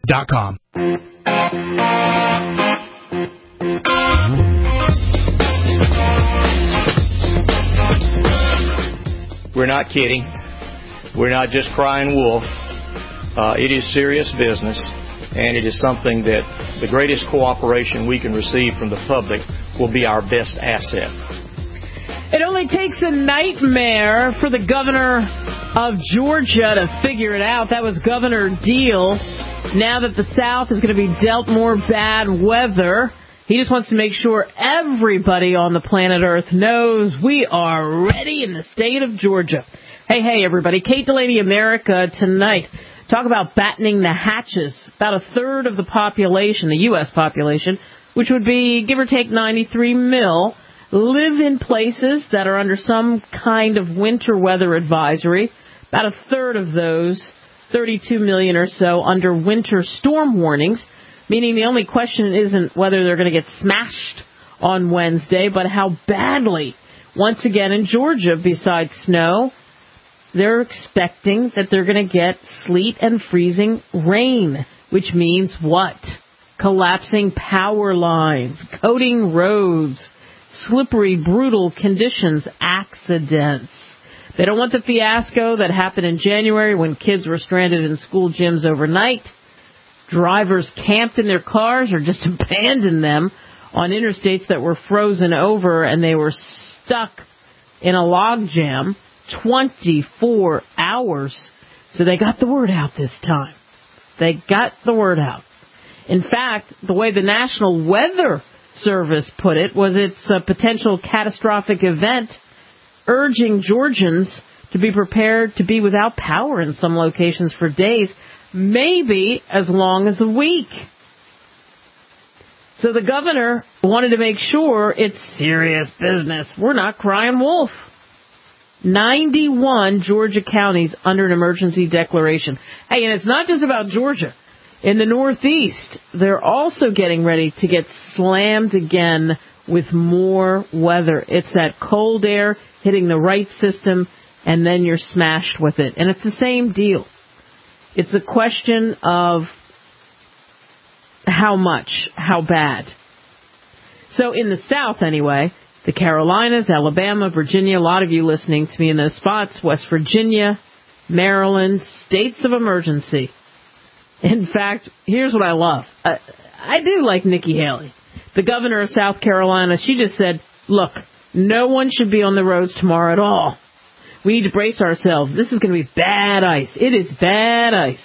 KTLA.com. We're not kidding. We're not just crying wolf. It is serious business, and it is something that the greatest cooperation we can receive from the public will be our best asset. It only takes a nightmare for the governor of Georgia to figure it out. That was Governor Deal. Now that the South is going to be dealt more bad weather, he just wants to make sure everybody on the planet Earth knows we are ready in the state of Georgia. Hey, everybody. Kate Delaney, America Tonight. Talk about battening the hatches. About a third of the population, the U.S. population, which would be, give or take, 93 million, live in places that are under some kind of winter weather advisory. About a third of those, 32 million or so, under winter storm warnings, meaning the only question isn't whether they're going to get smashed on Wednesday, but how badly. Once again in Georgia, besides snow, they're expecting that they're going to get sleet and freezing rain, which means what? Collapsing power lines, coating roads, slippery, brutal conditions, accidents. They don't want the fiasco that happened in January when kids were stranded in school gyms overnight. Drivers camped in their cars or just abandoned them on interstates that were frozen over, and they were stuck in a log jam 24 hours. So they got the word out this time. They got the word out. In fact, the way the National Weather Service put it was it's a potential catastrophic event, urging Georgians to be prepared to be without power in some locations for days, maybe as long as a week. So the governor wanted to make sure it's serious business. We're not crying wolf. 91 Georgia counties under an emergency declaration. Hey, and it's not just about Georgia. In the Northeast, they're also getting ready to get slammed again with more weather. It's that cold air hitting the right system, and then you're smashed with it. And it's the same deal. It's a question of how much, how bad. So in the South, anyway, the Carolinas, Alabama, Virginia, a lot of you listening to me in those spots, West Virginia, Maryland, states of emergency. In fact, here's what I love. I do like Nikki Haley, the governor of South Carolina. She just said, look, no one should be on the roads tomorrow at all. We need to brace ourselves. This is going to be bad ice. It is bad ice.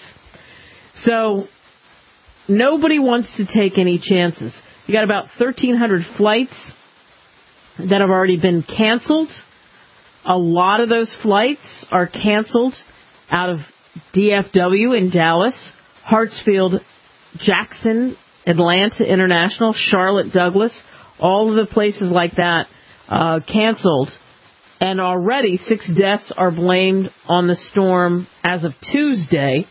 So nobody wants to take any chances. You got about 1,300 flights that have already been canceled. A lot of those flights are canceled out of DFW in Dallas, Hartsfield, Jackson, Atlanta International, Charlotte Douglas, all of the places like that canceled. And already 6 deaths are blamed on the storm as of Tuesday,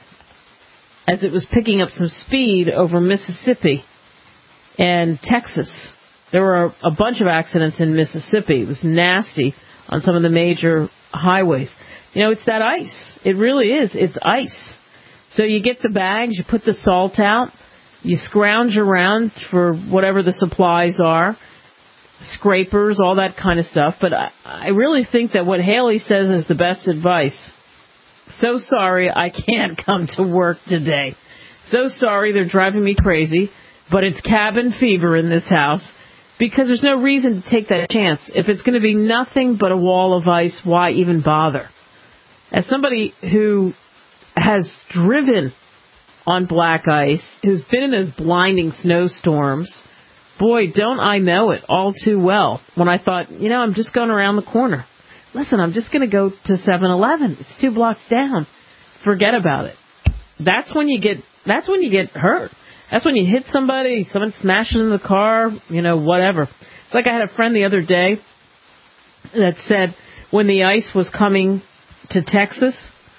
as it was picking up some speed over Mississippi and Texas. There were a bunch of accidents in Mississippi. It was nasty on some of the major highways. You know, it's that ice. It really is. It's ice. So you get the bags, you put the salt out, you scrounge around for whatever the supplies are, scrapers, all that kind of stuff. But I really think that what Haley says is the best advice. So sorry I can't come to work today. So sorry they're driving me crazy, but it's cabin fever in this house. Because there's no reason to take that chance. If it's going to be nothing but a wall of ice, why even bother? As somebody who has driven on black ice, who's been in those blinding snowstorms, boy, don't I know it all too well. When I thought, I'm just going around the corner. Listen, I'm just going to go to 7-Eleven. It's 2 blocks down. Forget about it. That's when you get hurt. That's when you hit somebody, someone smashes in the car, whatever. It's like I had a friend the other day that said when the ice was coming to Texas,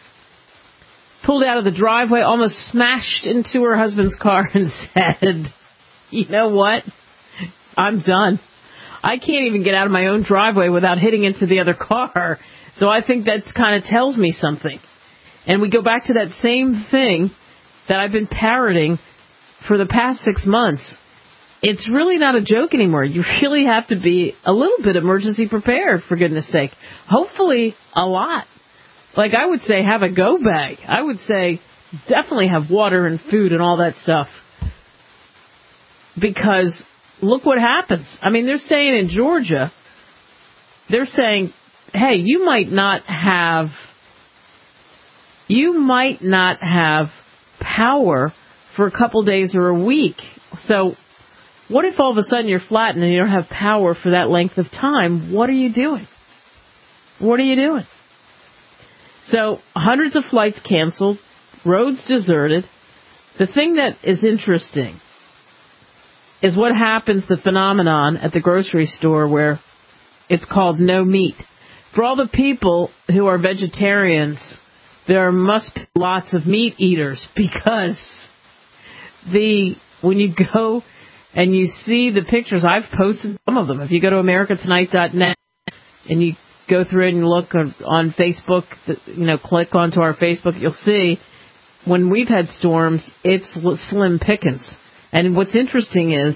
pulled out of the driveway, almost smashed into her husband's car and said, you know what? I'm done. I can't even get out of my own driveway without hitting into the other car. So I think that kind of tells me something. And we go back to that same thing that I've been parroting for the past 6 months. It's really not a joke anymore. You really have to be a little bit emergency prepared, for goodness sake. Hopefully a lot. Like I would say, have a go bag. I would say definitely have water and food and all that stuff. Because look what happens. I mean, they're saying in Georgia, they're saying, hey, you might not have power for a couple days or a week. So what if all of a sudden you're flattened and you don't have power for that length of time? What are you doing? What are you doing? So hundreds of flights canceled, roads deserted. The thing that is interesting is what happens, the phenomenon at the grocery store where it's called no meat. For all the people who are vegetarians, there must be lots of meat eaters, because when you go and you see the pictures, I've posted some of them. If you go to americatonight.net and you go through it and look on Facebook, click onto our Facebook, you'll see when we've had storms, it's slim pickings. And what's interesting is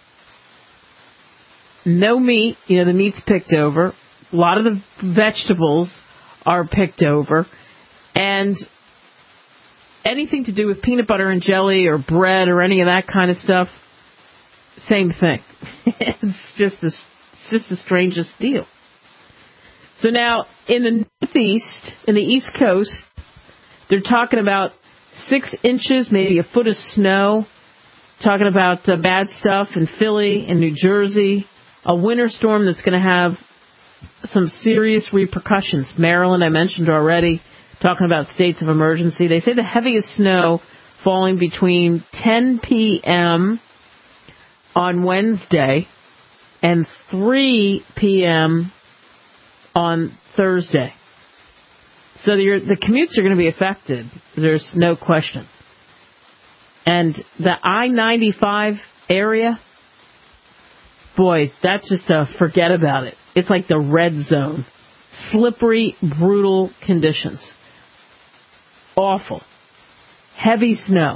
no meat, the meat's picked over. A lot of the vegetables are picked over. And anything to do with peanut butter and jelly or bread or any of that kind of stuff, same thing. It's just the strangest deal. So now in the Northeast, in the East Coast, they're talking about 6 inches, maybe a foot of snow. Talking about bad stuff in Philly and New Jersey. A winter storm that's going to have some serious repercussions. Maryland, I mentioned already, talking about states of emergency. They say the heaviest snow falling between 10 p.m. on Wednesday and 3 p.m. on Thursday. So the commutes are going to be affected. There's no question. And the I-95 area, boy, that's just a forget about it. It's like the red zone. Slippery, brutal conditions. Awful. Heavy snow.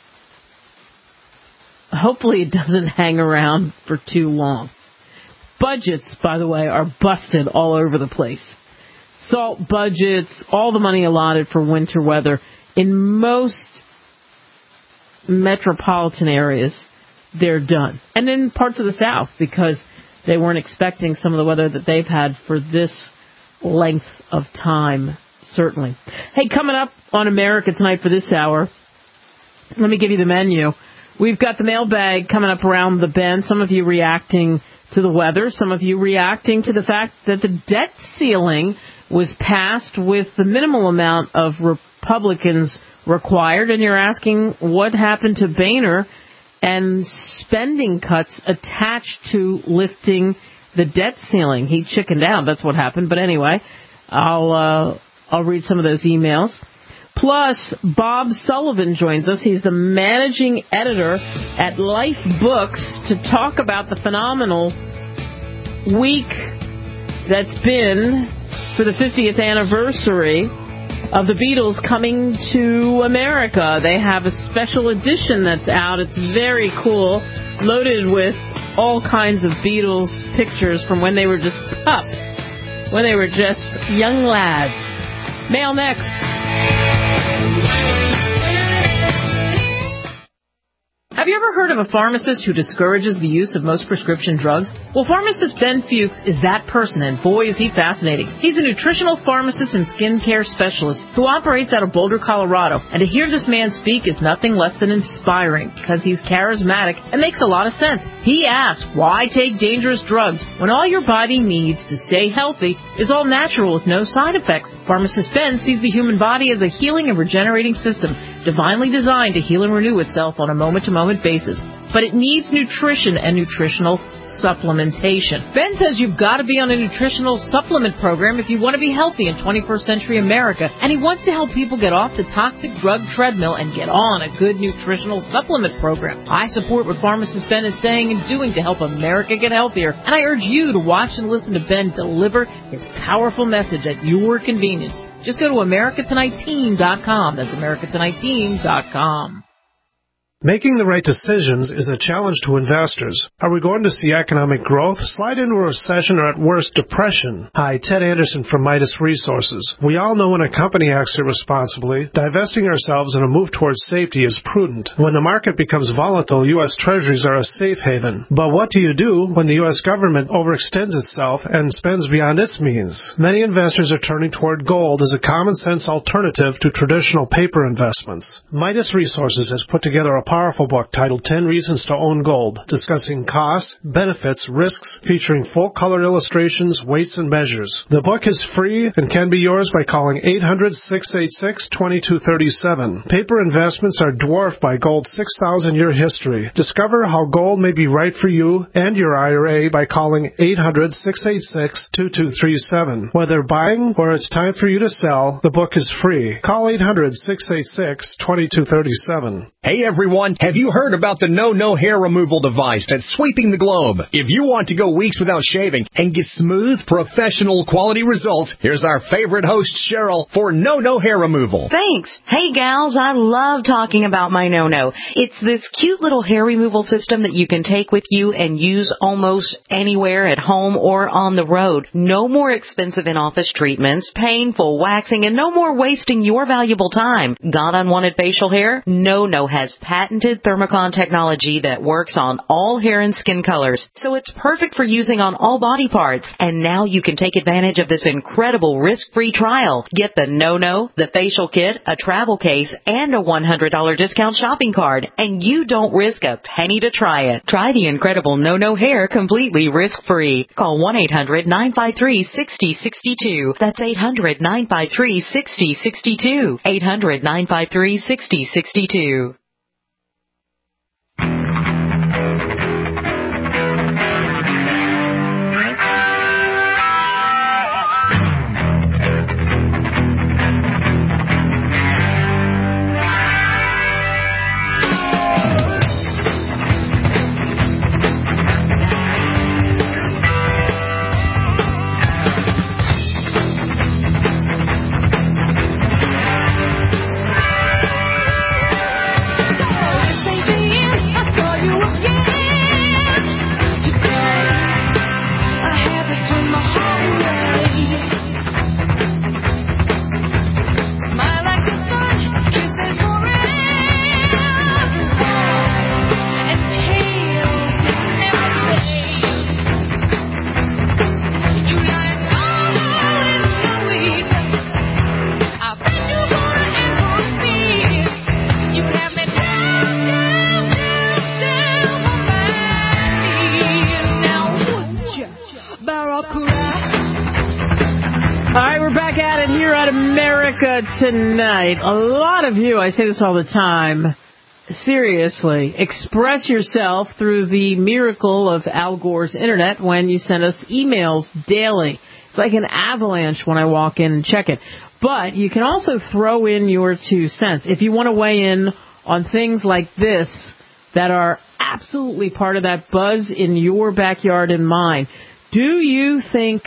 Hopefully it doesn't hang around for too long. Budgets, by the way, are busted all over the place. Salt budgets, all the money allotted for winter weather. In most metropolitan areas, they're done. And in parts of the South, because they weren't expecting some of the weather that they've had for this length of time, certainly. Hey, coming up on America Tonight for this hour, let me give you the menu. We've got the mailbag coming up around the bend. Some of you reacting to the weather. Some of you reacting to the fact that the debt ceiling was passed with the minimal amount of Republicans required. And you're asking what happened to Boehner and spending cuts attached to lifting the debt ceiling. He chickened out. That's what happened. But anyway, I'll read some of those emails. Plus, Bob Sullivan joins us. He's the managing editor at Life Books to talk about the phenomenal week that's been for the 50th anniversary of the Beatles coming to America. They have a special edition that's out. It's very cool, loaded with all kinds of Beatles pictures from when they were just pups, when they were just young lads. Mail next. Have you ever heard of a pharmacist who discourages the use of most prescription drugs? Well, pharmacist Ben Fuchs is that person, and boy, is he fascinating. He's a nutritional pharmacist and skincare specialist who operates out of Boulder, Colorado. And to hear this man speak is nothing less than inspiring, because he's charismatic and makes a lot of sense. He asks, why take dangerous drugs when all your body needs to stay healthy is all natural with no side effects? Pharmacist Ben sees the human body as a healing and regenerating system, divinely designed to heal and renew itself on a moment-to-moment basis. But it needs nutrition and nutritional supplementation. Ben says you've got to be on a nutritional supplement program if you want to be healthy in 21st century America, and he wants to help people get off the toxic drug treadmill and get on a good nutritional supplement program. I support what pharmacist Ben is saying and doing to help America get healthier, and I urge you to watch and listen to Ben deliver his powerful message at your convenience. Just go to americatonightteam.com. That's americatonightteam.com. Making the right decisions is a challenge to investors. Are we going to see economic growth, slide into a recession, or at worst, depression? Hi, Ted Anderson from Midas Resources. We all know when a company acts irresponsibly, divesting ourselves in a move towards safety is prudent. When the market becomes volatile, U.S. Treasuries are a safe haven. But what do you do when the U.S. government overextends itself and spends beyond its means? Many investors are turning toward gold as a common-sense alternative to traditional paper investments. Midas Resources has put together a powerful book titled 10 Reasons to Own Gold, discussing costs, benefits, risks, featuring full-color illustrations, weights, and measures. The book is free and can be yours by calling 800-686-2237. Paper investments are dwarfed by gold's 6,000-year history. Discover how gold may be right for you and your IRA by calling 800-686-2237. Whether buying or it's time for you to sell, the book is free. Call 800-686-2237. Hey everyone, have you heard about the No Hair Removal device that's sweeping the globe? If you want to go weeks without shaving and get smooth, professional quality results, here's our favorite host, Cheryl, for No Hair Removal. Thanks. Hey gals, I love talking about my No. It's this cute little hair removal system that you can take with you and use almost anywhere at home or on the road. No more expensive in-office treatments, painful waxing, and no more wasting your valuable time. Got unwanted facial hair? No has patented Thermocon technology that works on all hair and skin colors, so it's perfect for using on all body parts. And now you can take advantage of this incredible risk-free trial. Get the No, the facial kit, a travel case, and a $100 discount shopping card, and you don't risk a penny to try it. Try the incredible No hair completely risk-free. Call 1-800-953-6062. That's 800-953-6062. 800-953-6062. Tonight, a lot of you, I say this all the time, seriously, express yourself through the miracle of Al Gore's internet when you send us emails daily. It's like an avalanche when I walk in and check it. But you can also throw in your 2 cents. If you want to weigh in on things like this that are absolutely part of that buzz in your backyard and mine, do you think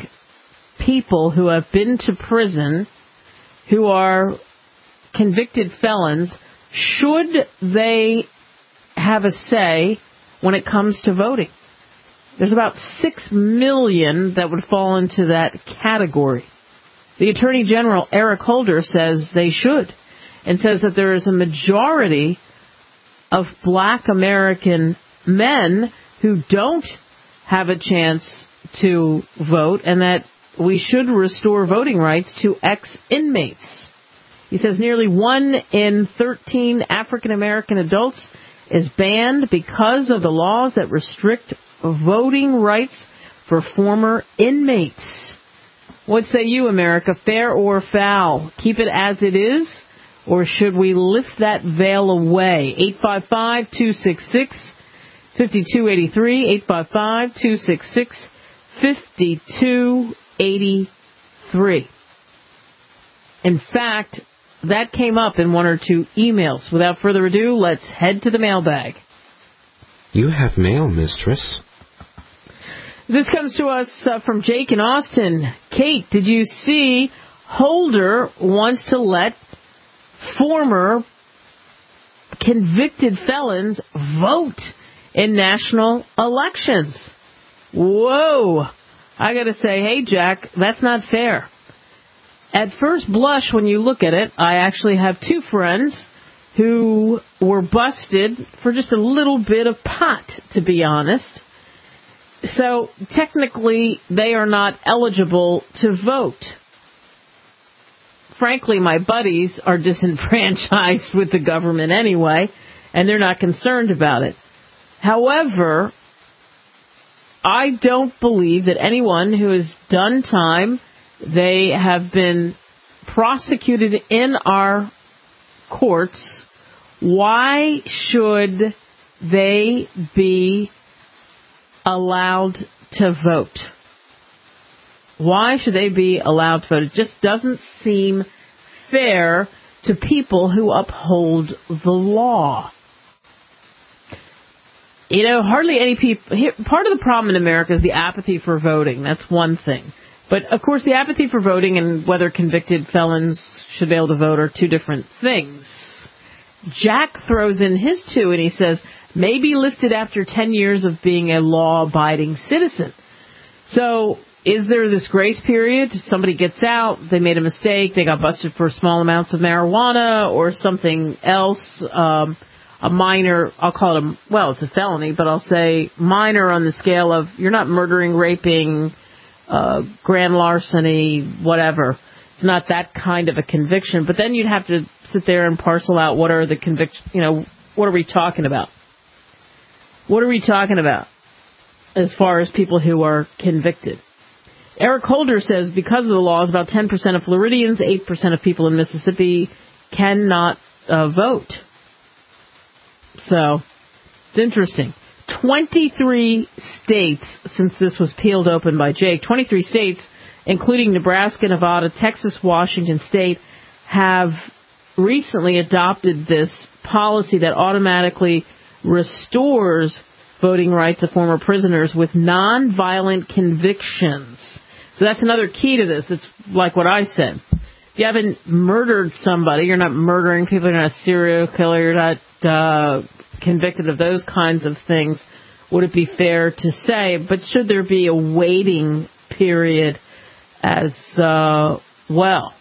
people who have been to prison, who are convicted felons, should they have a say when it comes to voting? There's about 6 million that would fall into that category. The Attorney General, Eric Holder, says they should, and says that there is a majority of black American men who don't have a chance to vote, and that we should restore voting rights to ex-inmates. He says nearly 1 in 13 African-American adults is banned because of the laws that restrict voting rights for former inmates. What say you, America? Fair or foul? Keep it as it is, or should we lift that veil away? 855-266-5283, 855-266-5283. In fact, that came up in 1 or 2 emails. Without further ado, let's head to the mailbag. You have mail, mistress. This comes to us from Jake in Austin. Kate, did you see Holder wants to let former convicted felons vote in national elections. Whoa. I got to say, hey, Jack, that's not fair. At first blush, when you look at it, I actually have two friends who were busted for just a little bit of pot, to be honest. So technically, they are not eligible to vote. Frankly, my buddies are disenfranchised with the government anyway, and they're not concerned about it. However, I don't believe that anyone who has done time, they have been prosecuted in our courts, why should they be allowed to vote? Why should they be allowed to vote? It just doesn't seem fair to people who uphold the law. You know, hardly any people... Part of the problem in America is the apathy for voting. That's one thing. But, of course, the apathy for voting and whether convicted felons should be able to vote are two different things. Jack throws in his two, and he says, may be lifted after 10 years of being a law-abiding citizen. So... is there this grace period? Somebody gets out, they made a mistake, they got busted for small amounts of marijuana or something else, a minor, I'll call it it's a felony, but I'll say minor on the scale of you're not murdering, raping, grand larceny, whatever. It's not that kind of a conviction. But then you'd have to sit there and parcel out what are the what are we talking about? What are we talking about as far as people who are convicted? Eric Holder says because of the laws, about 10% of Floridians, 8% of people in Mississippi cannot vote. So, it's interesting. 23 states, since this was peeled open by Jake, 23 states, including Nebraska, Nevada, Texas, Washington State, have recently adopted this policy that automatically restores voting rights of former prisoners with nonviolent convictions. So that's another key to this. It's like what I said. If you haven't murdered somebody, you're not murdering people, you're not a serial killer, you're not convicted of those kinds of things, would it be fair to say? But should there be a waiting period as well?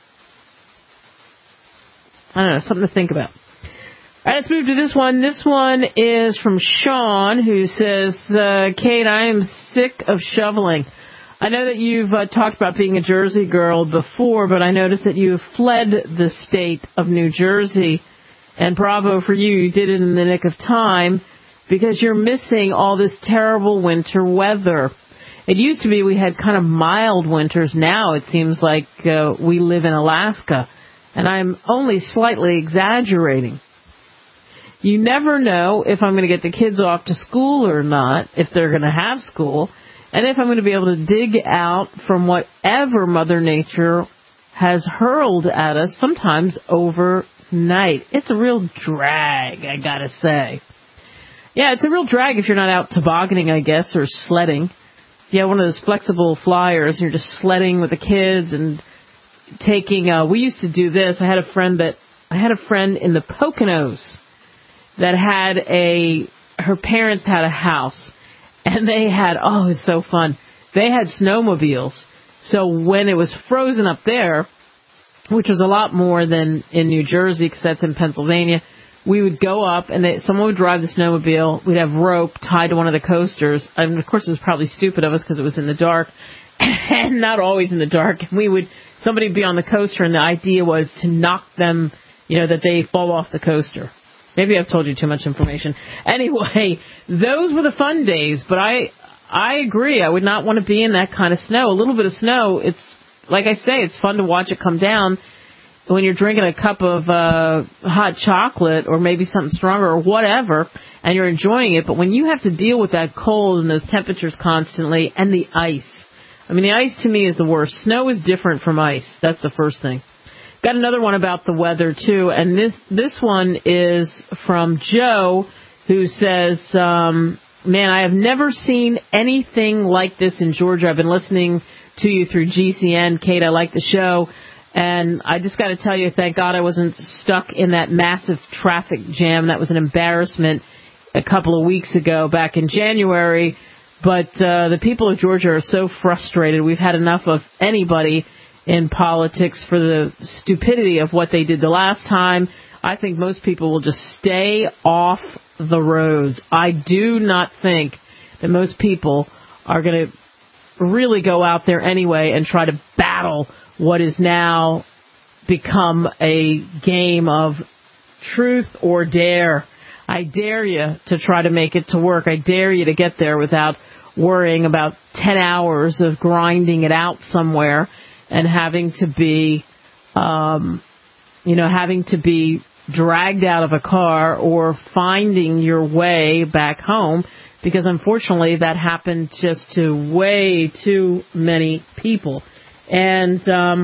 I don't know, something to think about. All right, let's move to this one. This one is from Sean, who says, Kate, I am sick of shoveling. I know that you've talked about being a Jersey girl before, but I noticed that you fled the state of New Jersey, and bravo for you. You did it in the nick of time because you're missing all this terrible winter weather. It used to be we had kind of mild winters. Now it seems like we live in Alaska, and I'm only slightly exaggerating. You never know if I'm going to get the kids off to school or not, if they're going to have school, and if I'm going to be able to dig out from whatever Mother Nature has hurled at us, sometimes overnight. It's a real drag, I gotta say. Yeah, it's a real drag if you're not out tobogganing, I guess, or sledding. If you have one of those flexible flyers and you're just sledding with the kids and taking, we used to do this. I had a friend in the Poconos that had her parents had a house. And they had, it was so fun. They had snowmobiles. So when it was frozen up there, which was a lot more than in New Jersey, because that's in Pennsylvania, we would go up and someone would drive the snowmobile. We'd have rope tied to one of the coasters. And of course, it was probably stupid of us because it was in the dark and not always in the dark. And somebody would be on the coaster, and the idea was to knock them, that they fall off the coaster. Maybe I've told you too much information. Anyway, those were the fun days, but I agree. I would not want to be in that kind of snow. A little bit of snow, it's, like I say, it's fun to watch it come down when you're drinking a cup of hot chocolate or maybe something stronger or whatever, and you're enjoying it. But when you have to deal with that cold and those temperatures constantly and the ice, the ice to me is the worst. Snow is different from ice. That's the first thing. Got another one about the weather, too, and this one is from Joe, who says, man, I have never seen anything like this in Georgia. I've been listening to you through GCN. Kate, I like the show. And I just got to tell you, thank God I wasn't stuck in that massive traffic jam. That was an embarrassment a couple of weeks ago, back in January. But the people of Georgia are so frustrated. We've had enough of anybody in politics for the stupidity of what they did the last time. I think most people will just stay off the roads. I do not think that most people are going to really go out there anyway and try to battle what is now become a game of truth or dare. I dare you to try to make it to work. I dare you to get there without worrying about 10 hours of grinding it out somewhere and having to be, having to be dragged out of a car or finding your way back home, because unfortunately that happened just to way too many people. And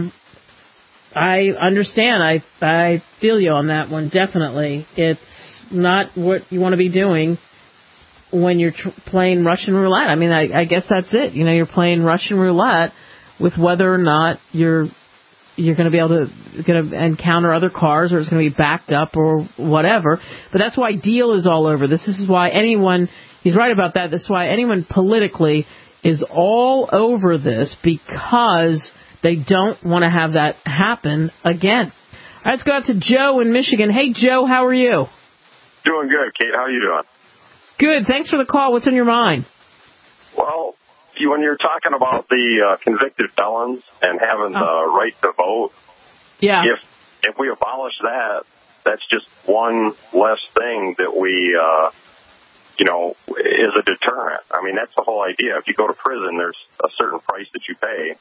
I understand. I feel you on that one, definitely. It's not what you want to be doing when you're playing Russian roulette. I mean, I guess that's it. You're playing Russian roulette with whether or not you're going to be able to encounter other cars, or it's going to be backed up or whatever. But that's why Deal is all over this. This is why he's right about that. That's why anyone politically is all over this, because they don't want to have that happen again. All right, let's go out to Joe in Michigan. Hey, Joe, how are you? Doing good, Kate. How are you doing? Good. Thanks for the call. What's on your mind? Well, when you're talking about the convicted felons and having the right to vote, yeah. If we abolish that, that's just one less thing that we, is a deterrent. I mean, that's the whole idea. If you go to prison, there's a certain price that you pay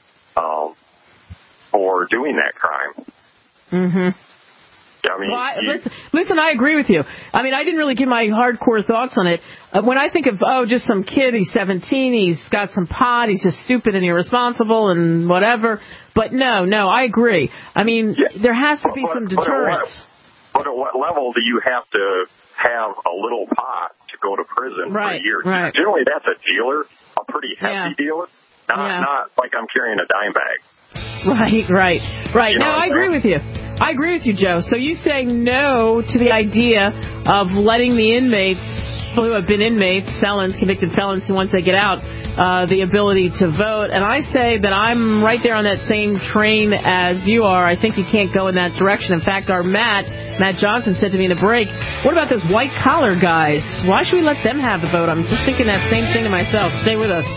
for doing that crime. Mm-hmm. I mean, listen, I agree with you. I mean, I didn't really give my hardcore thoughts on it. When I think of, just some kid, he's 17, he's got some pot, he's just stupid and irresponsible and whatever. But no, I agree. I mean, there has to be some deterrence. But at what level do you have to have a little pot to go to prison for a year? Right. Generally, that's a dealer, a pretty hefty dealer, not like I'm carrying a dime bag. Right. No, I agree with you. I agree with you, Joe. So you say no to the idea of letting the inmates who have been inmates, felons, convicted felons, who once they get out, the ability to vote. And I say that I'm right there on that same train as you are. I think you can't go in that direction. In fact, our Matt Johnson said to me in the break, what about those white-collar guys? Why should we let them have the vote? I'm just thinking that same thing to myself. Stay with us.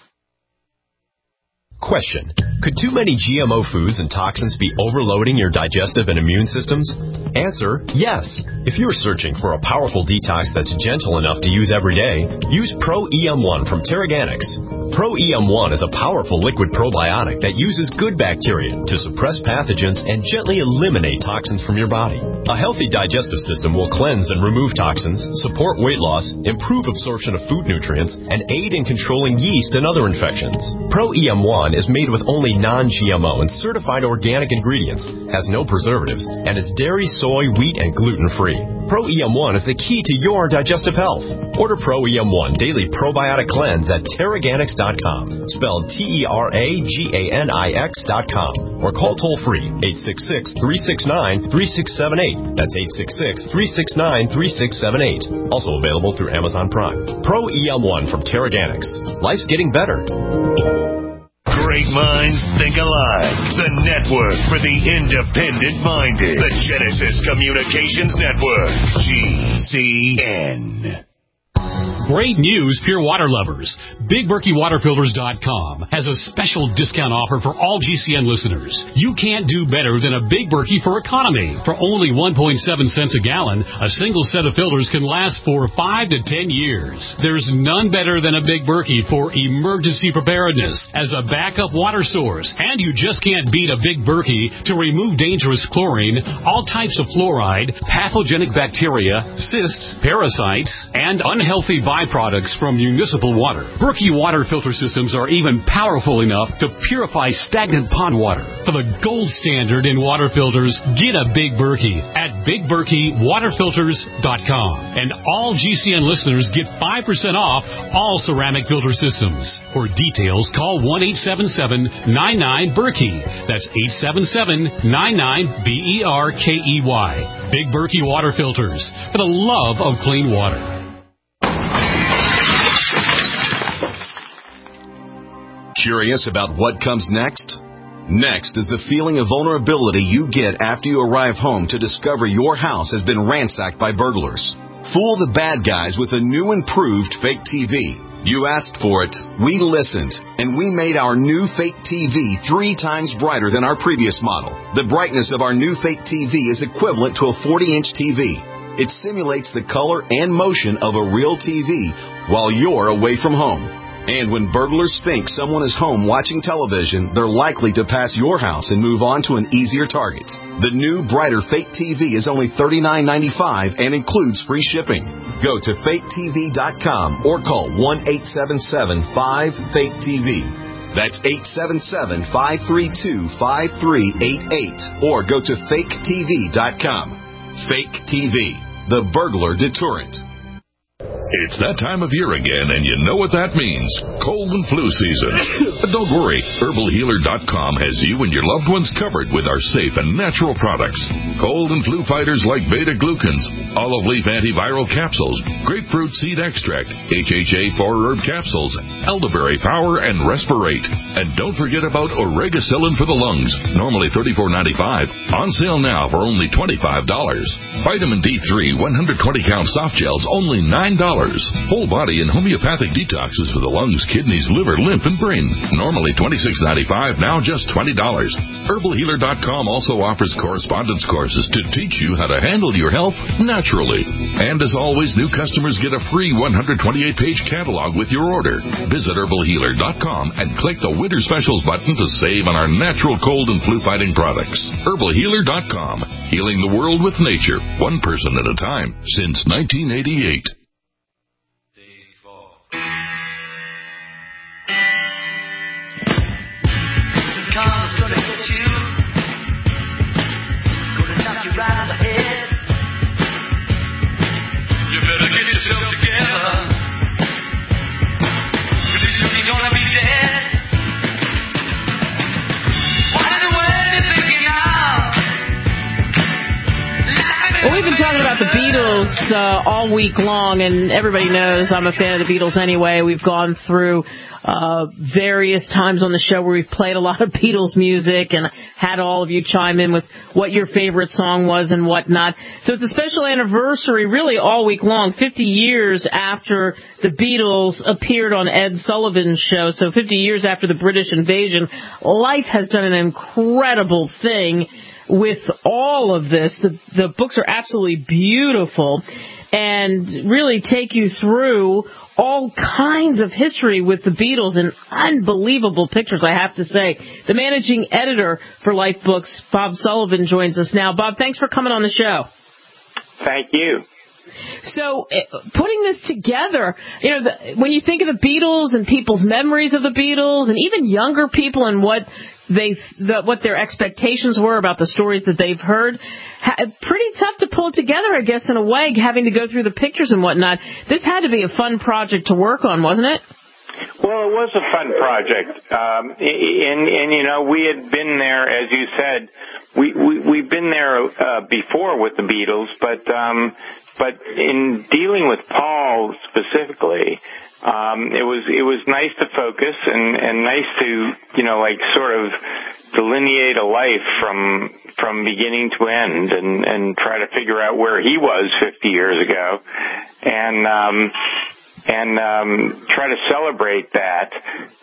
Question: could too many GMO foods and toxins be overloading your digestive and immune systems? Answer: yes. If you're searching for a powerful detox that's gentle enough to use every day, use Pro-EM1 from Teraganix. Pro-EM1 is a powerful liquid probiotic that uses good bacteria to suppress pathogens and gently eliminate toxins from your body. A healthy digestive system will cleanse and remove toxins, support weight loss, improve absorption of food nutrients, and aid in controlling yeast and other infections. Pro-EM1 is made with only non-GMO and certified organic ingredients, has no preservatives, and is dairy, soy, wheat, and gluten-free. Pro-EM1 is the key to your digestive health. Order Pro-EM1 Daily Probiotic Cleanse at Teraganix.com, spelled Teraganix.com, or call toll-free 866-369-3678. That's 866-369-3678. Also available through Amazon Prime. Pro-EM1 from Teraganix. Life's getting better. Great minds think alike. The network for the independent-minded. The Genesis Communications Network. GCN. Great news, Pure Water lovers. BigBerkeyWaterFilters.com has a special discount offer for all GCN listeners. You can't do better than a Big Berkey for economy. For only 1.7 cents a gallon, a single set of filters can last for 5 to 10 years. There's none better than a Big Berkey for emergency preparedness as a backup water source. And you just can't beat a Big Berkey to remove dangerous chlorine, all types of fluoride, pathogenic bacteria, cysts, parasites, and unhealthy unhealthy byproducts from municipal water. Berkey water filter systems are even powerful enough to purify stagnant pond water. For the gold standard in water filters, get a Big Berkey at BigBerkeyWaterFilters.com. And all GCN listeners get 5% off all ceramic filter systems. For details, call 1-877-99-BERKEY. That's 877-99-BERKEY. Big Berkey Water Filters, for the love of clean water. Curious about what comes next? Next is the feeling of vulnerability you get after you arrive home to discover your house has been ransacked by burglars. Fool the bad guys with a new improved fake TV. You asked for it, we listened, and we made our new fake TV 3 times brighter than our previous model. The brightness of our new fake TV is equivalent to a 40-inch TV. It simulates the color and motion of a real TV while you're away from home. And when burglars think someone is home watching television, they're likely to pass your house and move on to an easier target. The new, brighter fake TV is only $39.95 and includes free shipping. Go to faketv.com or call 1-877-5-FAKE-TV. That's 877-532-5388 or go to faketv.com. Fake TV, the burglar deterrent. It's that time of year again, and you know what that means. Cold and flu season. But don't worry. HerbalHealer.com has you and your loved ones covered with our safe and natural products. Cold and flu fighters like beta-glucans, olive leaf antiviral capsules, grapefruit seed extract, HHA 4-herb capsules, elderberry power, and respirate. And don't forget about Oregacillin for the lungs, normally $34.95. On sale now for only $25. Vitamin D3 120-count soft gels, only $9. Whole body and homeopathic detoxes for the lungs, kidneys, liver, lymph, and brain. Normally $26.95, now just $20. HerbalHealer.com also offers correspondence courses to teach you how to handle your health naturally. And as always, new customers get a free 128-page catalog with your order. Visit HerbalHealer.com and click the Winter Specials button to save on our natural cold and flu-fighting products. HerbalHealer.com. Healing the world with nature, one person at a time, since 1988. Karma's gonna get you, gonna knock you right on the head. You better get yourself together, pretty soon you're gonna be dead. What in the world are you thinking of? Well, we've been talking about the Beatles all week long, and everybody knows I'm a fan of the Beatles anyway. We've gone through various times on the show where we've played a lot of Beatles music and had all of you chime in with what your favorite song was and whatnot. So it's a special anniversary really all week long, 50 years after the Beatles appeared on Ed Sullivan's show. So 50 years after the British invasion, life has done an incredible thing with all of this. The books are absolutely beautiful and really take you through all kinds of history with the Beatles and unbelievable pictures, I have to say. The managing editor for Life Books, Bob Sullivan, joins us now. Bob, thanks for coming on the show. Thank you. So, putting this together, when you think of the Beatles and people's memories of the Beatles, and even younger people and what their expectations were about the stories that they've heard, pretty tough to pull it together, I guess, in a way, having to go through the pictures and whatnot. This had to be a fun project to work on, wasn't it? Well, it was a fun project, and we had been there, as you said, we've been there before with the Beatles, but in dealing with Paul specifically, it was nice to focus and nice to sort of delineate a life from beginning to end and try to figure out where he was 50 years ago and try to celebrate that.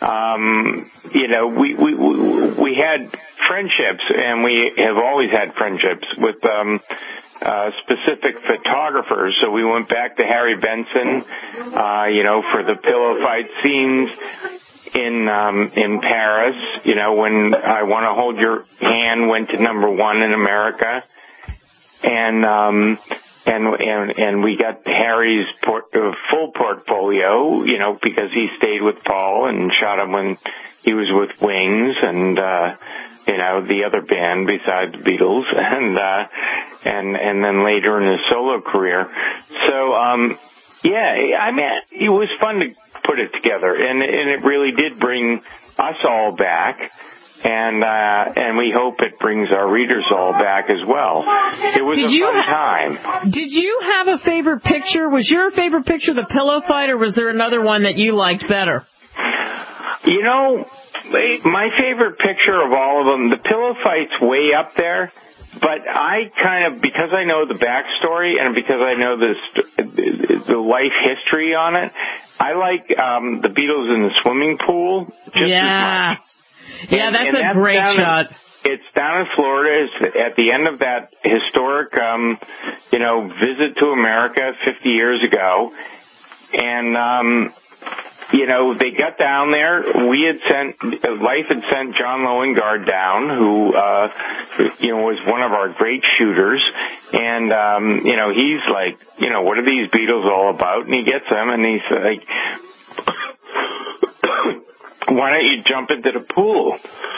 We had friendships, and we have always had friendships with specific photographers. So we went back to Harry Benson, for the pillow fight scenes in Paris. When I Want to Hold Your Hand went to #1 in America, and and we got Harry's full portfolio, because he stayed with Paul and shot him when he was with Wings and the other band besides the Beatles, and then later in his solo career. So it was fun to put it together, and it really did bring us all back. And we hope it brings our readers all back as well. It was a fun time. Did you have a favorite picture? Was your favorite picture the pillow fight, or was there another one that you liked better? My favorite picture of all of them, the pillow fight's way up there. But I because I know the backstory and because I know the life history on it, I like the Beatles in the swimming pool just as much. Yeah, that's a great shot. It's down in Florida. It's at the end of that historic, visit to America 50 years ago. And, they got down there. Life had sent John Loengard down, who, was one of our great shooters. And, he's like, what are these Beatles all about? And he gets them and he's like, why don't you jump into the pool?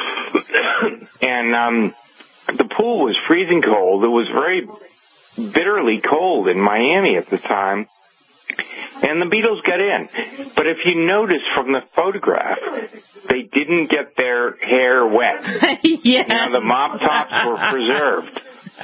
And the pool was freezing cold. It was very bitterly cold in Miami at the time. And the Beatles got in. But if you notice from the photograph, they didn't get their hair wet. The mop tops were preserved.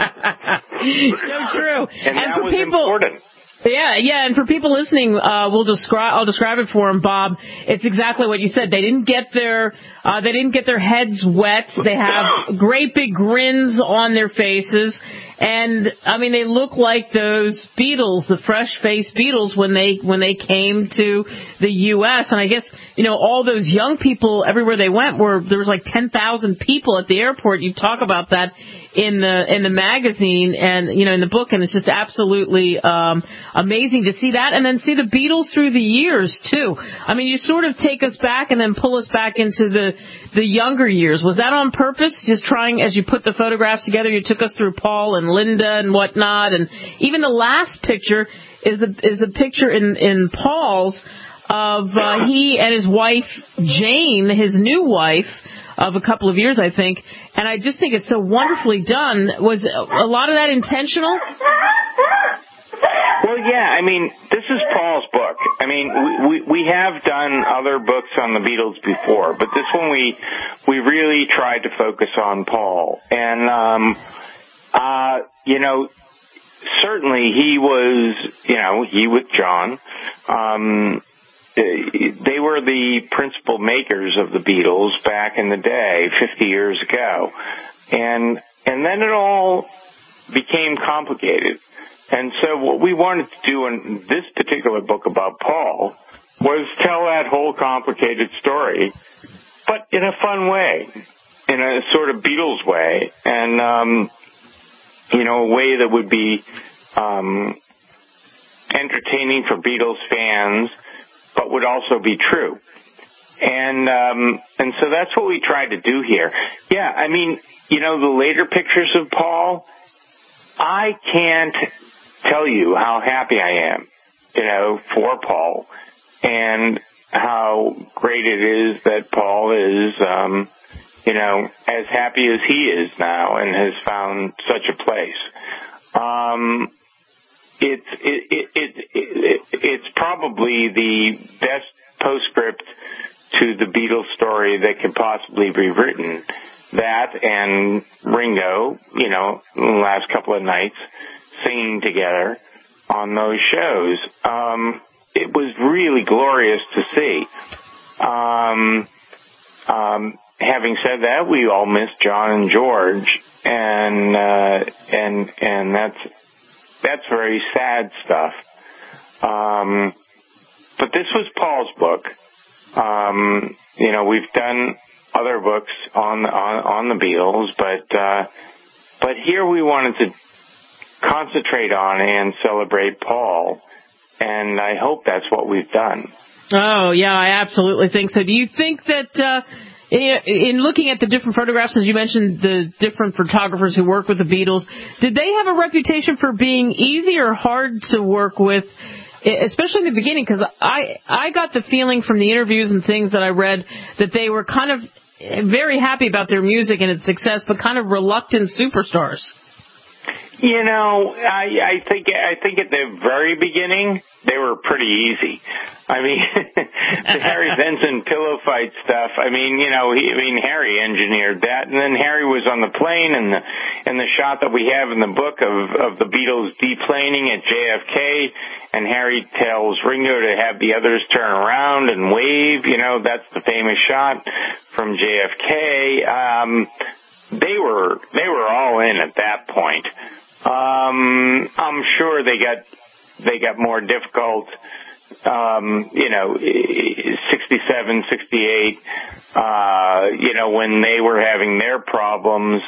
So true. And that was important. Yeah, and for people listening, I'll describe it for them, Bob. It's exactly what you said. They didn't get their heads wet. They have great big grins on their faces, and they look like those Beatles, the fresh-faced Beatles, when they came to the U.S. And I guess all those young people everywhere they went there was like 10,000 people at the airport. You talk about that in the magazine and in the book, and it's just absolutely amazing to see that, and then see the Beatles through the years too. You sort of take us back and then pull us back into the younger years. Was that on purpose? Just trying, as you put the photographs together, you took us through Paul and Linda and whatnot, and even the last picture is the picture in Paul's of he and his wife Jane, his new wife of a couple of years, I think. And I just think it's so wonderfully done. Was a lot of that intentional? Well, yeah. This is Paul's book. We have done other books on the Beatles before, but this one we really tried to focus on Paul. And, certainly he was, he with John, they were the principal makers of the Beatles back in the day, 50 years ago. And then it all became complicated. And so what we wanted to do in this particular book about Paul was tell that whole complicated story, but in a fun way, in a sort of Beatles way, and, a way that would be entertaining for Beatles fans, but would also be true. And so that's what we tried to do here. Yeah, the later pictures of Paul, I can't tell you how happy I am, for Paul, and how great it is that Paul is, as happy as he is now and has found such a place. It's probably the best postscript to the Beatles story that could possibly be written. That and Ringo, the last couple of nights singing together on those shows. It was really glorious to see. Having said that, we all miss John and George, and that's very sad stuff. But this was Paul's book. We've done other books on the Beatles, but here we wanted to concentrate on and celebrate Paul, and I hope that's what we've done. Oh, yeah, I absolutely think so. Do you think that in looking at the different photographs, as you mentioned, the different photographers who work with the Beatles, did they have a reputation for being easy or hard to work with, especially in the beginning? Because I got the feeling from the interviews and things that I read that they were kind of very happy about their music and its success, but kind of reluctant superstars. You know, I think at the very beginning they were pretty easy. I mean, the Harry Benson pillow fight stuff. I mean, you know, Harry engineered that, and then Harry was on the plane, and the shot that we have in the book of the Beatles deplaning at JFK, and Harry tells Ringo to have the others turn around and wave. You know, that's the famous shot from JFK. They were all in at that point. I'm sure they got more difficult, you know, 67, 68, you know, when they were having their problems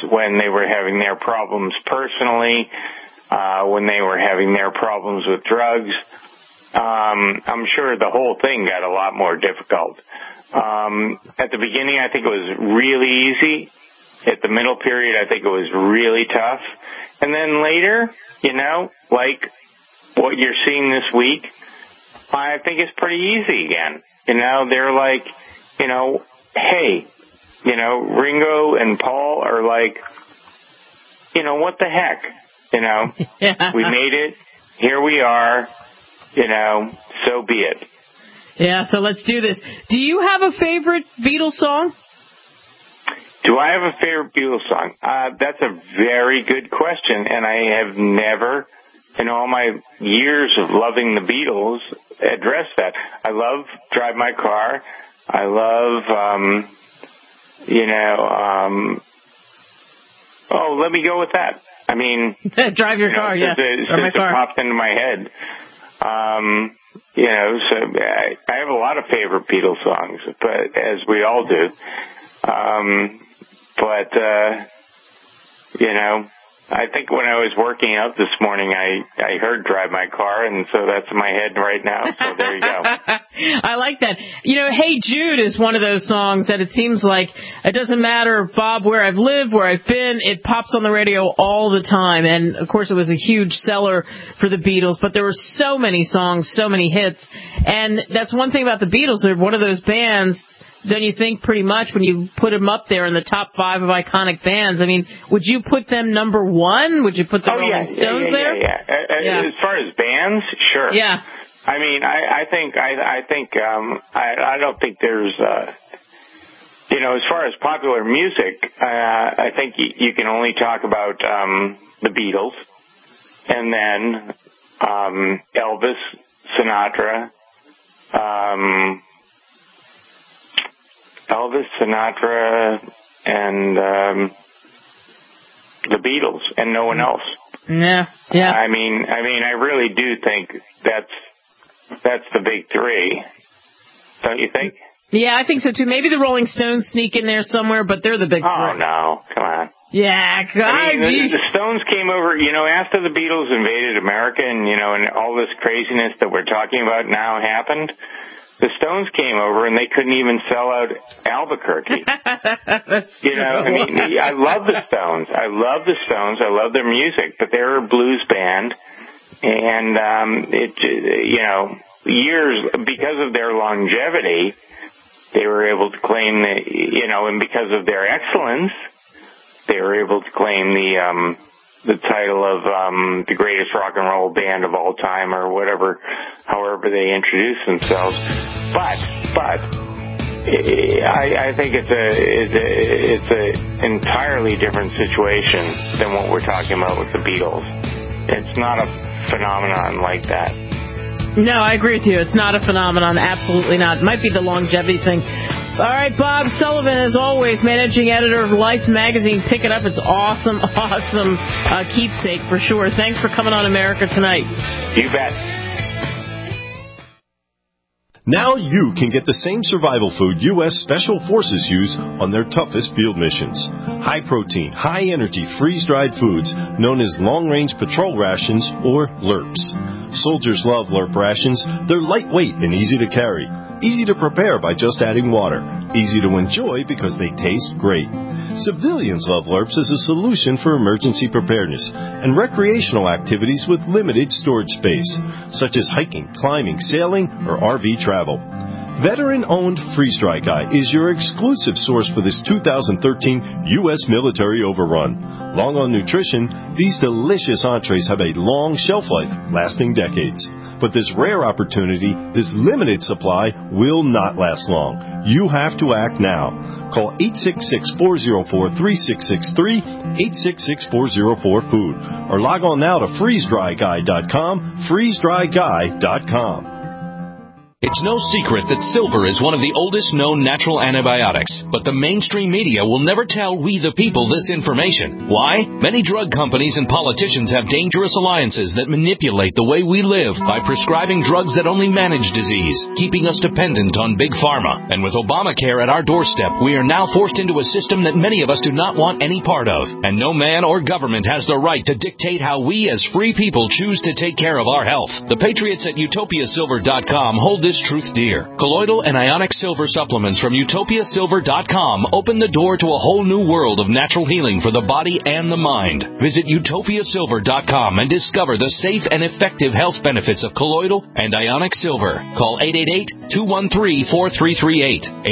personally, when they were having their problems with drugs. I'm sure the whole thing got a lot more difficult. At the beginning, I think it was really easy. At the middle period, I think it was really tough. And then later, you know, like what you're seeing this week, I think it's pretty easy again. You know, they're like, you know, hey, you know, Ringo and Paul are like, you know, what the heck? You know, we made it. Here we are. You know, so be it. Yeah, so let's do this. Do you have a favorite Beatles song? Do I have a favorite Beatles song? That's a very good question, and I have never, in all my years of loving the Beatles, addressed that. I love Drive My Car. I love, you know, oh, let me go with that. I mean, Drive Your Car, yeah. Since it popped into my head. You know, so I have a lot of favorite Beatles songs, but as we all do. But you know, I think when I was working out this morning, I heard Drive My Car, and so that's in my head right now, so there you go. I like that. You know, Hey Jude is one of those songs that it seems like it doesn't matter, Bob, where I've lived, where I've been, it pops on the radio all the time. And, of course, it was a huge seller for the Beatles, but there were so many songs, so many hits. And that's one thing about the Beatles. They're one of those bands, don't you think, pretty much, when you put them up there in the top 5 of iconic bands? I mean, would you put them number 1? Would you put the Rolling Stones there? Yeah. As far as bands, sure. Yeah. I mean, I don't think there's, you know, as far as popular music, I think you can only talk about the Beatles, and then Elvis, Sinatra, and the Beatles, and no one else. Yeah. I mean, I really do think that's the big 3. Don't you think? Yeah, I think so too. Maybe the Rolling Stones sneak in there somewhere, but they're the big 3. Oh no, come on. Yeah, I mean, the Stones came over, you know, after the Beatles invaded America, and you know, and all this craziness that we're talking about now happened. The Stones came over, and they couldn't even sell out Albuquerque. That's you know, I mean, I love the Stones. I love their music, but they're a blues band, and you know, years because of their longevity, they were able to claim the, you know, and because of their excellence, they were able to claim the title of the greatest rock and roll band of all time, or whatever, however they introduce themselves. But I think it's a entirely different situation than what we're talking about with the Beatles. It's not a phenomenon like that. No, I agree with you. It's not a phenomenon. Absolutely not. It might be the longevity thing. All right, Bob Sullivan, as always, managing editor of Life magazine. Pick it up. It's awesome keepsake for sure. Thanks for coming on America Tonight. You bet. Now you can get the same survival food U.S. Special Forces use on their toughest field missions. High-protein, high-energy, freeze-dried foods known as long-range patrol rations, or LRRPs. Soldiers love LRRP rations. They're lightweight and easy to carry. Easy to prepare by just adding water. Easy to enjoy because they taste great. Civilians love LURPS as a solution for emergency preparedness and recreational activities with limited storage space, such as hiking, climbing, sailing, or RV travel. Veteran-owned Freeze Dry Guy is your exclusive source for this 2013 U.S. military overrun. Long on nutrition, these delicious entrees have a long shelf life, lasting decades. But this rare opportunity, this limited supply, will not last long. You have to act now. Call 866-404-3663, 866-404-FOOD, or log on now to freezedryguy.com, freezedryguy.com. It's no secret that silver is one of the oldest known natural antibiotics, but the mainstream media will never tell we the people this information. Why? Many drug companies and politicians have dangerous alliances that manipulate the way we live by prescribing drugs that only manage disease, keeping us dependent on big pharma. And with Obamacare at our doorstep, we are now forced into a system that many of us do not want any part of. And no man or government has the right to dictate how we as free people choose to take care of our health. The patriots at utopiasilver.com hold this truth dear. Colloidal and ionic silver supplements from utopiasilver.com open the door to a whole new world of natural healing for the body and the mind. Visit utopiasilver.com and discover the safe and effective health benefits of colloidal and ionic silver. Call 888-213-4338,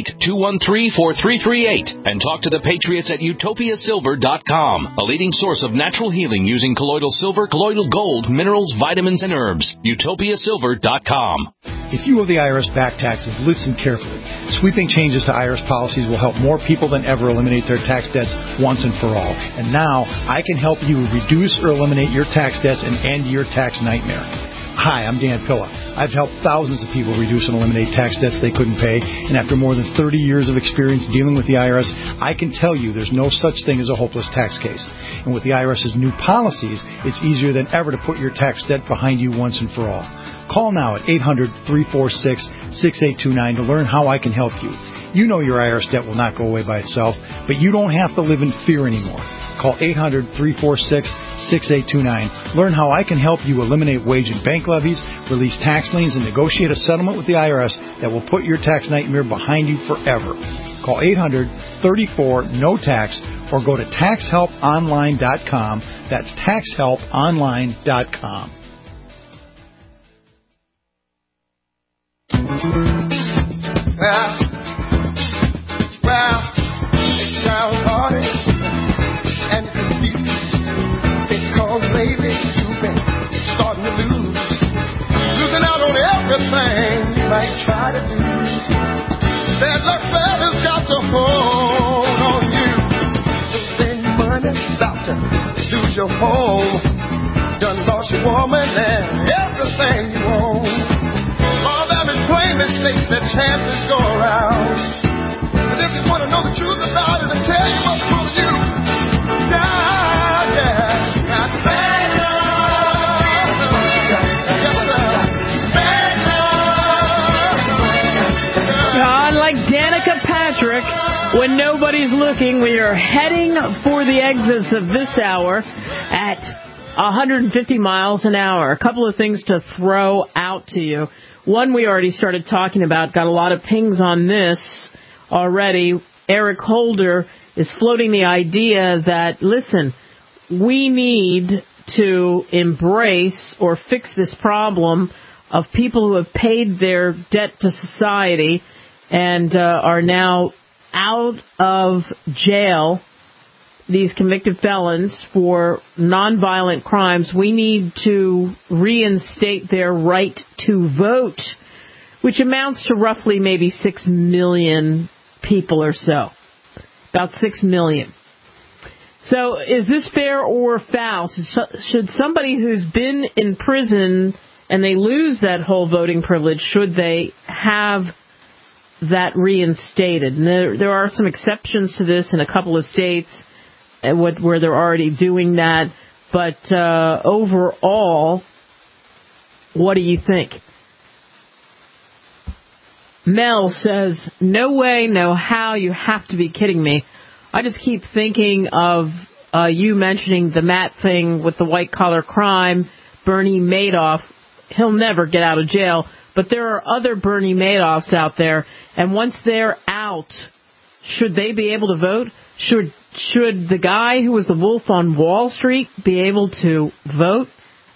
888-213-4338, and talk to the patriots at utopiasilver.com, a leading source of natural healing using colloidal silver, colloidal gold, minerals, vitamins, and herbs. utopiasilver.com. If you owe the IRS back taxes, listen carefully. Sweeping changes to IRS policies will help more people than ever eliminate their tax debts once and for all. And now, I can help you reduce or eliminate your tax debts and end your tax nightmare. Hi, I'm Dan Pilla. I've helped thousands of people reduce and eliminate tax debts they couldn't pay, and after more than 30 years of experience dealing with the IRS, I can tell you there's no such thing as a hopeless tax case. And with the IRS's new policies, it's easier than ever to put your tax debt behind you once and for all. Call now at 800-346-6829 to learn how I can help you. You know your IRS debt will not go away by itself, but you don't have to live in fear anymore. Call 800-346-6829. Learn how I can help you eliminate wage and bank levies, release tax liens, and negotiate a settlement with the IRS that will put your tax nightmare behind you forever. Call 800-34-NO-TAX or go to taxhelponline.com. That's taxhelponline.com. Well, it sounds hard and confused because lately you've been starting to losing out on everything you might try to do. Bad luck fella's got to hold on you. So then money's about to lose your home, done lost your woman and everything you own. All them is plain mistakes that chances go around. But if you want to know the truth about it, I'll tell you what's pulling you down, yeah. Got bad love. Like Danica Patrick, when nobody's looking, we are heading for the exits of this hour at 150 miles an hour. A couple of things to throw out to you. One we already started talking about, got a lot of pings on this already. Eric Holder is floating the idea that, listen, we need to embrace or fix this problem of people who have paid their debt to society and are now out of jail, these convicted felons for nonviolent crimes. We need to reinstate their right to vote, which amounts to roughly maybe 6 million people or so. About 6 million. So is this fair or foul? Should somebody who's been in prison and they lose that whole voting privilege, should they have that reinstated? And there are some exceptions to this in a couple of states where they're already doing that. But overall, what do you think? Mel says, no way, no how, you have to be kidding me. I just keep thinking of you mentioning the Matt thing with the white-collar crime, Bernie Madoff. He'll never get out of jail, But there are other Bernie Madoffs out there, and once they're out, should they be able to vote? Should the guy who was the wolf on Wall Street be able to vote?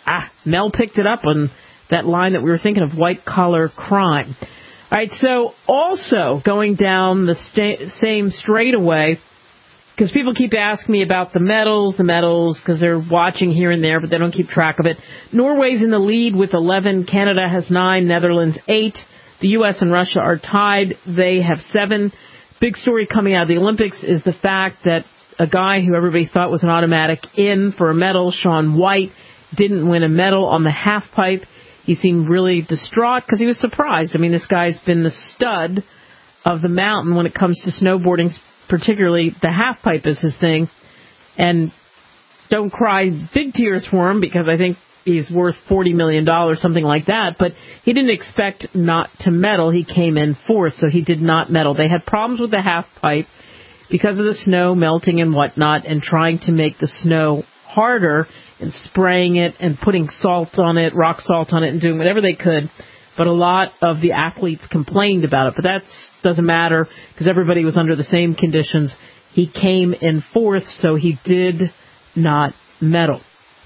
Mel picked it up on that line that we were thinking of, white-collar crime. All right, so also going down the same straightaway, because people keep asking me about the medals, because they're watching here and there, but they don't keep track of it. Norway's in the lead with 11. Canada has 9. Netherlands 8. The U.S. and Russia are tied. They have 7. Big story coming out of the Olympics is the fact that a guy who everybody thought was an automatic in for a medal, Shaun White, didn't win a medal on the half pipe. He seemed really distraught because he was surprised. I mean, this guy's been the stud of the mountain when it comes to snowboarding, particularly the half pipe is his thing. And don't cry big tears for him because I think he's worth $40 million, something like that. But he didn't expect not to medal. He came in fourth, so he did not medal. They had problems with the half pipe because of the snow melting and whatnot and trying to make the snow harder and spraying it and putting salt on it, rock salt on it, and doing whatever they could. But a lot of the athletes complained about it. But that doesn't matter because everybody was under the same conditions. He came in fourth, so he did not medal.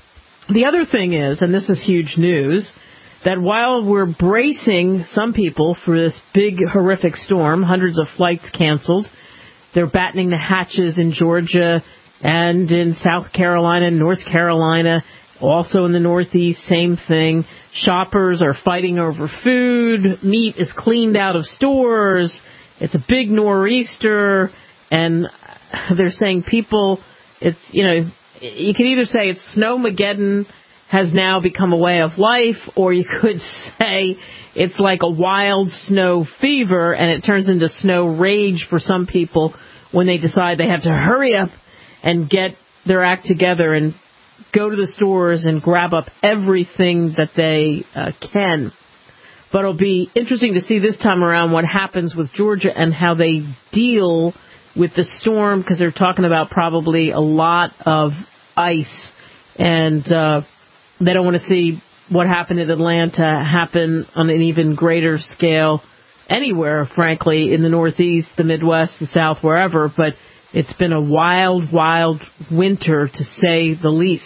The other thing is, and this is huge news, that while we're bracing some people for this big, horrific storm, hundreds of flights canceled, they're battening the hatches in Georgia and in South Carolina and North Carolina, also in the Northeast, same thing. Shoppers are fighting over food. Meat is cleaned out of stores. It's a big nor'easter. And they're saying people, it's, you know, you could either say it's Snowmageddon has now become a way of life, or you could say it's like a wild snow fever and it turns into snow rage for some people when they decide they have to hurry up and get their act together and go to the stores and grab up everything that they can. But it'll be interesting to see this time around what happens with Georgia and how they deal with the storm, because they're talking about probably a lot of ice, and they don't want to see what happened in Atlanta happen on an even greater scale anywhere, frankly, in the Northeast, the Midwest, the South, wherever. But it's been a wild, wild winter, to say the least.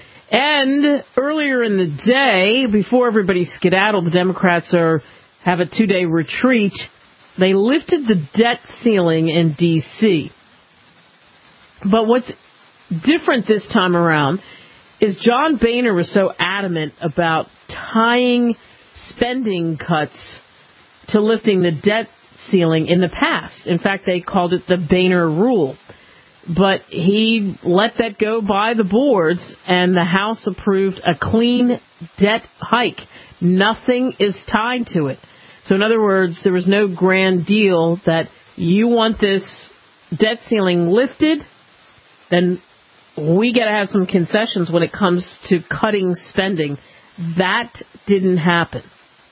And earlier in the day, before everybody skedaddled, the Democrats have a 2-day retreat. They lifted the debt ceiling in D.C. But what's different this time around is John Boehner was so adamant about tying spending cuts to lifting the debt ceiling in the past. In fact, they called it the Boehner rule. But he let that go by the boards, and the House approved a clean debt hike. Nothing is tied to it. So in other words, there was no grand deal that you want this debt ceiling lifted, then we got to have some concessions when it comes to cutting spending. That didn't happen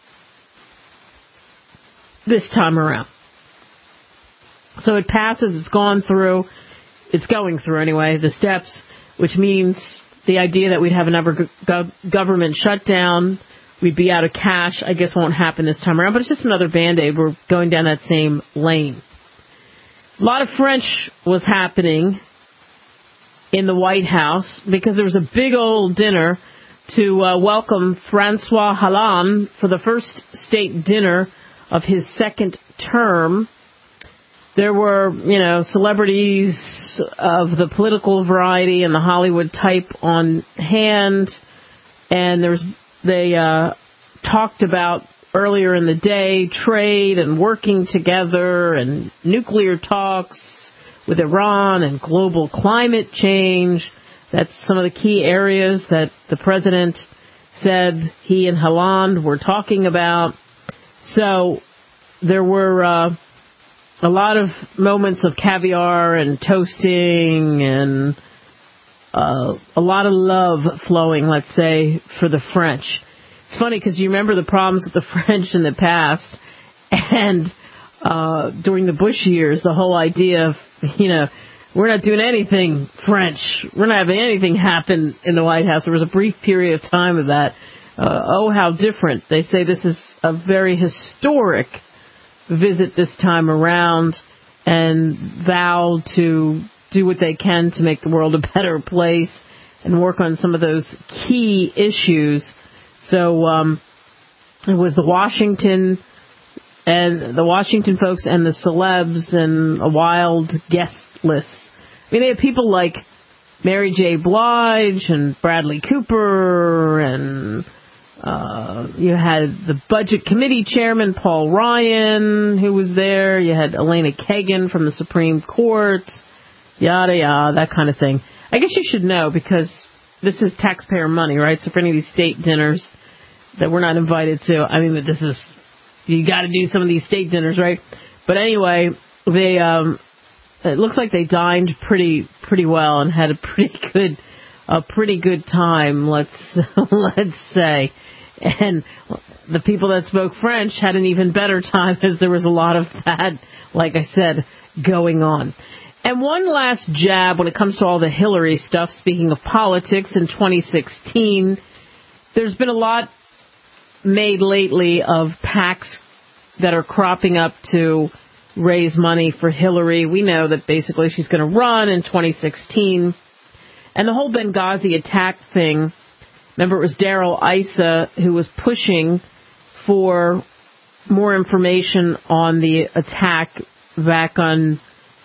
this time around. So it passes, it's going through anyway, the steps, which means the idea that we'd have another government shutdown, we'd be out of cash, I guess won't happen this time around, but it's just another Band-Aid. We're going down that same lane. A lot of French was happening in the White House because there was a big old dinner to welcome Francois Hollande for the first state dinner of his second term. There were, celebrities of the political variety and the Hollywood type on hand, and they talked about earlier in the day trade and working together and nuclear talks with Iran and global climate change. That's some of the key areas that the president said he and Hollande were talking about. So there were a lot of moments of caviar and toasting and a lot of love flowing, let's say, for the French. It's funny because you remember the problems with the French in the past, and during the Bush years, the whole idea of, we're not doing anything French. We're not having anything happen in the White House. There was a brief period of time of that. oh, how different. They say this is a very historic visit this time around, and vow to do what they can to make the world a better place and work on some of those key issues. So it was the Washington folks and the celebs and a wild guest list. I mean, they had people like Mary J. Blige and Bradley Cooper, and you had the Budget Committee Chairman Paul Ryan, who was there. You had Elena Kagan from the Supreme Court, yada, yada, that kind of thing. I guess you should know, because this is taxpayer money, right? So for any of these state dinners that we're not invited to, I mean, you got to do some of these state dinners, right? But anyway, they it looks like they dined pretty well and had a pretty good time, let's say. And the people that spoke French had an even better time, as there was a lot of that, like I said, going on. And one last jab when it comes to all the Hillary stuff, speaking of politics, in 2016, there's been a lot made lately of PACs that are cropping up to raise money for Hillary. We know that basically she's going to run in 2016. And the whole Benghazi attack thing, remember, it was Darrell Issa who was pushing for more information on the attack back on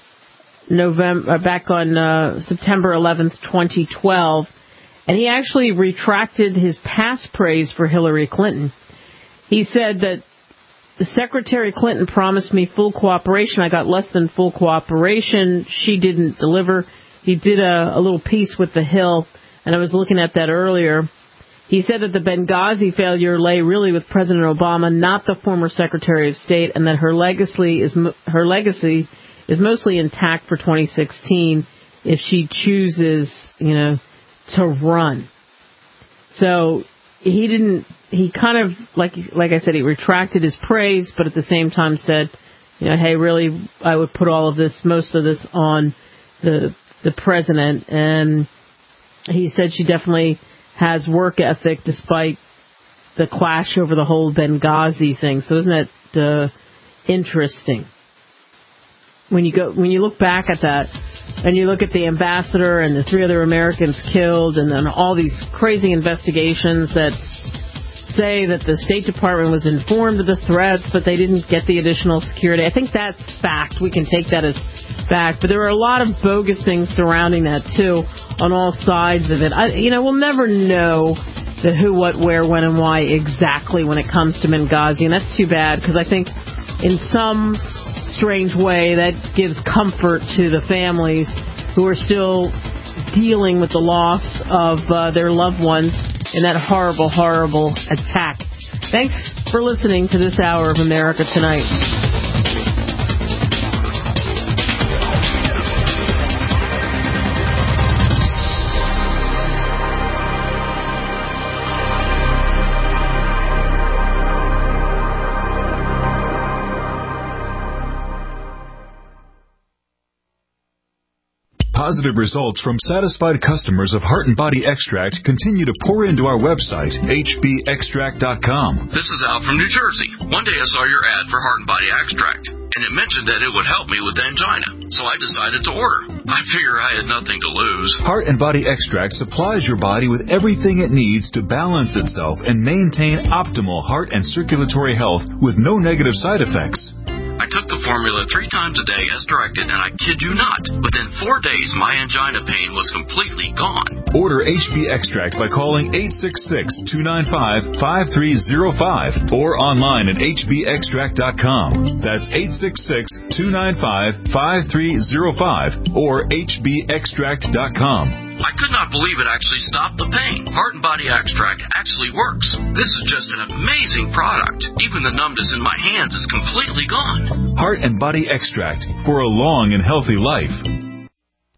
September 11th, 2012. And he actually retracted his past praise for Hillary Clinton. He said that Secretary Clinton promised me full cooperation. I got less than full cooperation. She didn't deliver. He did a little piece with The Hill, and I was looking at that earlier. He said that the Benghazi failure lay really with President Obama, not the former Secretary of State, and that her legacy is mostly intact for 2016 if she chooses, to run. So he kind of, like I said, he retracted his praise, but at the same time said, hey, really, I would put most of this on the president. And he said she definitely has work ethic despite the clash over the whole Benghazi thing. So isn't that interesting? When you look back at that, and you look at the ambassador and the 3 other Americans killed, and then all these crazy investigations that say that the State Department was informed of the threats, but they didn't get the additional security. I think that's fact. We can take that as fact. But there are a lot of bogus things surrounding that, too, on all sides of it. We'll never know the who, what, where, when, and why exactly when it comes to Benghazi, and that's too bad, because I think in some strange way that gives comfort to the families who are still dealing with the loss of their loved ones in that horrible, horrible attack. Thanks for listening to this hour of America Tonight. Positive results from satisfied customers of Heart and Body Extract continue to pour into our website, hbextract.com. This is Al from New Jersey. One day I saw your ad for Heart and Body Extract, and it mentioned that it would help me with angina, so I decided to order. I figure I had nothing to lose. Heart and Body Extract supplies your body with everything it needs to balance itself and maintain optimal heart and circulatory health with no negative side effects. I took the formula 3 times a day as directed, and I kid you not, within 4 days my angina pain was completely gone. Order HB Extract by calling 866-295-5305 or online at hbextract.com. That's 866-295-5305 or hbextract.com. I could not believe it actually stopped the pain. Heart and Body Extract actually works. This is just an amazing product. Even the numbness in my hands is completely gone. Heart and Body Extract for a long and healthy life.